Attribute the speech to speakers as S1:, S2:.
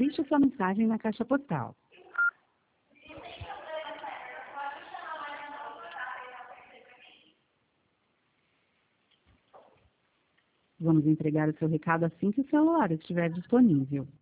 S1: Deixe sua mensagem na caixa postal. Vamos entregar o seu recado assim que o celular estiver disponível.